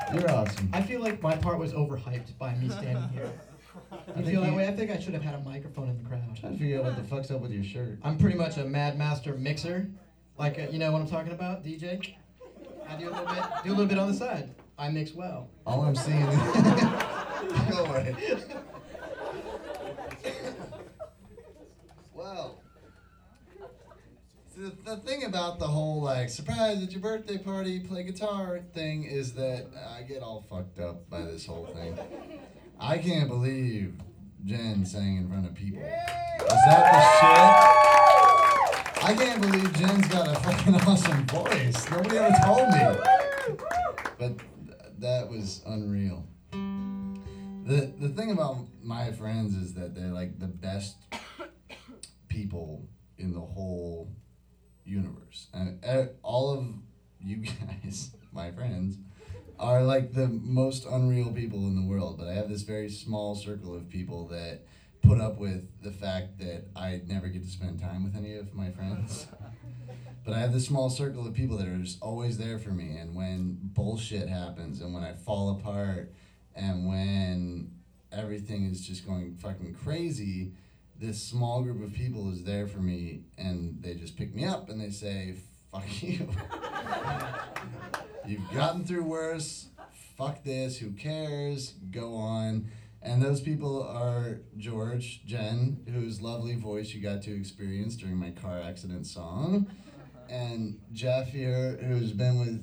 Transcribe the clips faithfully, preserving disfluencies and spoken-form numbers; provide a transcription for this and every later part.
You're awesome. I feel like my part was overhyped by me standing here. I You think feel that you- way? I think I should have had a microphone in the crowd. I'm trying to figure out what the fuck's up with your shirt. I'm pretty much a Mad Master mixer. Like, uh, you know what I'm talking about, D J? I do a little bit, do a little bit on the side. I mix well. All I'm seeing is... Go away. Well, the, the thing about the whole, like, surprise at your birthday party, play guitar thing is that I get all fucked up by this whole thing. I can't believe Jen sang in front of people. Is that the shit? I can't believe Jen's got a fucking awesome voice. Nobody ever told me. But th- that was unreal. The the thing about my friends is that they're like the best people in the whole universe. And uh, all of you guys, my friends, are like the most unreal people in the world. But I have this very small circle of people that put up with the fact that I never get to spend time with any of my friends. But I have this small circle of people that are just always there for me. And when bullshit happens and when I fall apart and when everything is just going fucking crazy, this small group of people is there for me and they just pick me up and they say, fuck you. You've gotten through worse. Fuck this. Who cares? Go on. And those people are George, Jen, whose lovely voice you got to experience during my car accident song, and Jeff here, who's been with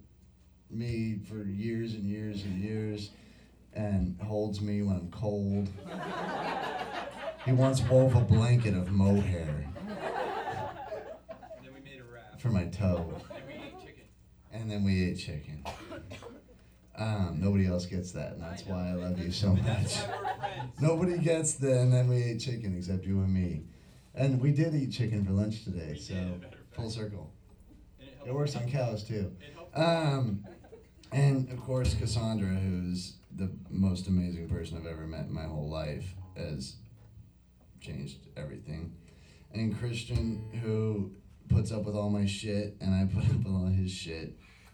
me for years and years and years and holds me when I'm cold. He once wove a blanket of mohair And then we made a wrap. for my toe. And we ate chicken. And then we ate chicken. Um, nobody else gets that, and that's why I love you so much. That's why we're friends. Nobody gets the, and then we ate chicken except you and me. And we did eat chicken for lunch today, We so did, matter of full fact. circle. And It works on cows too. It helped. Um, and of course, Cassandra, who's the most amazing person I've ever met in my whole life, has changed everything. And Christian, who puts up with all my shit, and I put up with all his shit.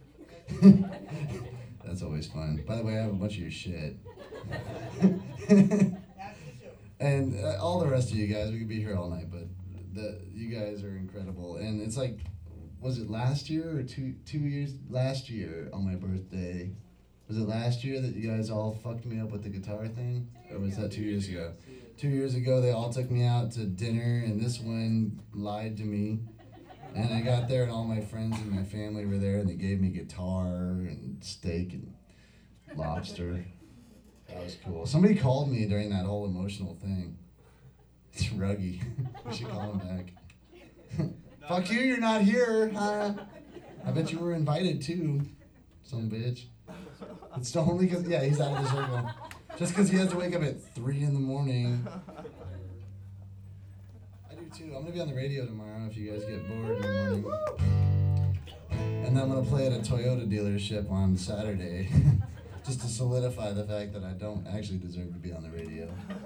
That's always fun. By the way, I have a bunch of your shit. And uh, all the rest of you guys, we could be here all night, but the you guys are incredible. And it's like, was it last year or two two years? Last year on my birthday. Was it last year that you guys all fucked me up with the guitar thing? Or was that two years ago? Two years ago, they all took me out to dinner, and this one lied to me. And I got there, and all my friends and my family were there, and they gave me guitar and steak and lobster. That was cool. Somebody called me during that whole emotional thing. It's Ruggy. We should call him back. Fuck you, you're not here, huh? I bet you were invited too, some bitch. It's only because, yeah, he's out of the circle. Just because he has to wake up at three in the morning. I do too. I'm gonna be on the radio tomorrow if you guys get bored in the morning. And then I'm gonna play at a Toyota dealership on Saturday, just to solidify the fact that I don't actually deserve to be on the radio.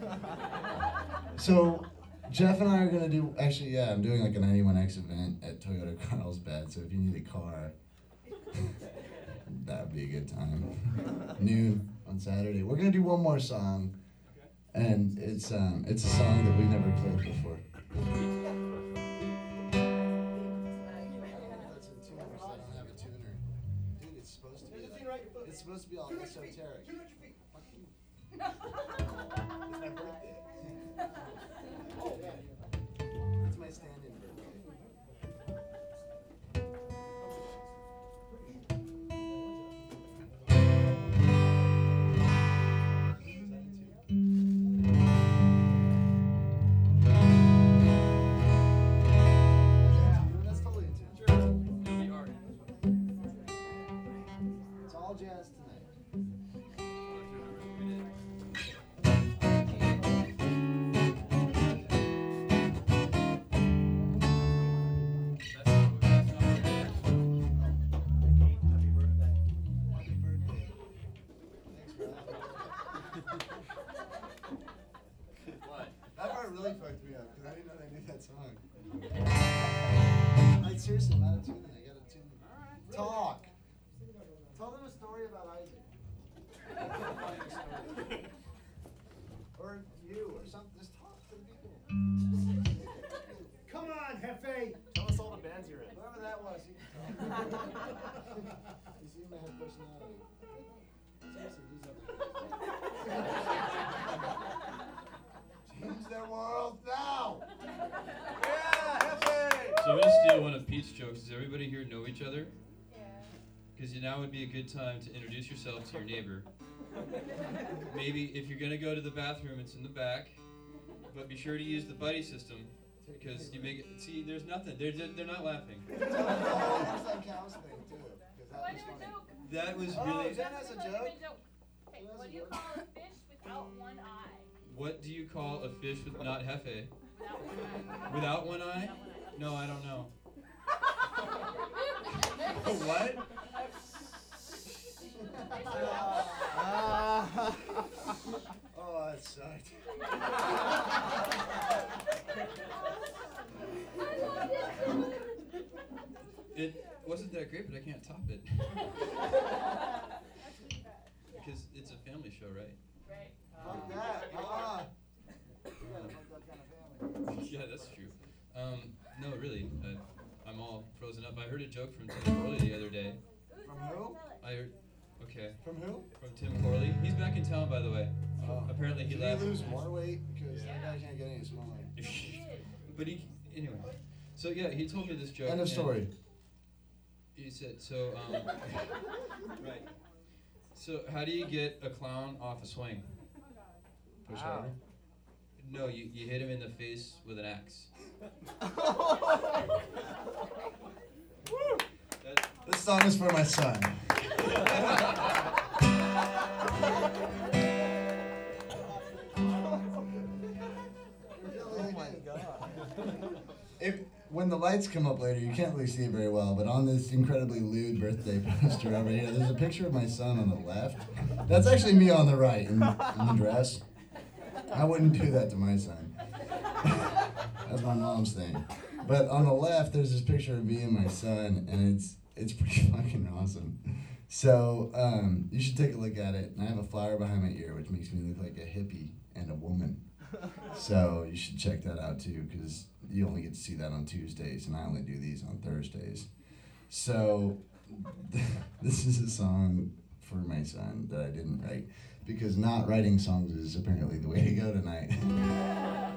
So, Jeff and I are gonna do, actually, yeah, I'm doing like a ninety-one X event at Toyota Carlsbad, so if you need a car, that would be a good time. Noon on Saturday. We're gonna do one more song, and it's um it's a song that we've never played before. That's a tuner, so I don't have a tuner. Dude, it's supposed to be. Like, it's supposed to be all esoteric. Fuck you. It's my birthday. Oh yeah. It's my stand-in birthday. That's totally a tune. Sure. It'll be art. It's all jazz tonight. Happy birthday. Thanks for having me. What? That part really fucked me up because I didn't know they knew that song. Like seriously, I'm out of tune. I gotta tune. Talk. Tell them a story about Isaac. Or you, or something. Just talk to the people. Come on, Hefe. Tell us all the bands you're in. Whoever that was, you can talk. You seem to have personality. Seriously, do something. Change their world now! Yeah, Hefe! So I'm gonna steal one of Pete's jokes. Does everybody here know each other? Yeah. Because now would be a good time to introduce yourself to your neighbor. Maybe if you're gonna go to the bathroom, it's in the back. But be sure to use the buddy system, because you make it. See, there's nothing. They're they're not laughing. Tell them the whole Inside Cows thing, too. 'Cause that What was is a funny. joke? That was Oh, really. Jen has a That's joke. Okay, what do you call a fish without one eye? What do you call a fish with not hefe? Without one eye. Without one eye? No, I don't know. What? Oh, that sucked. It wasn't that great, but I can't top it. Because it's a family show, right? Right. Fuck that. Ah. You got a fucked up kind of family. Yeah, that's true. Um, no, really, uh, I'm all frozen up. I heard a joke from Tim Corley the other day. From who? I heard, okay, From who? from Tim Corley. He's back in town, by the way. Oh. Apparently he Did left. he lose more weight? Because that guy can't get any smaller. But he, anyway. So yeah, he told me this joke. End of and story. He said, so, um, right. So how do you get a clown off a swing? Push Wow. harder. No, you, you hit him in the face with an axe. That, This song is for my son. Oh my god. If when the lights come up later, you can't really see it very well, but on this incredibly lewd birthday poster over here, there's a picture of my son on the left. That's actually me on the right in, in the dress. I wouldn't do that to my son. That's my mom's thing. But on the left, there's this picture of me and my son, and it's it's pretty fucking awesome. So um, you should take a look at it. And I have a flower behind my ear, which makes me look like a hippie and a woman. So you should check that out too, because you only get to see that on Tuesdays, and I only do these on Thursdays. So this is a song for my son that I didn't write, because not writing songs is apparently the way to go tonight.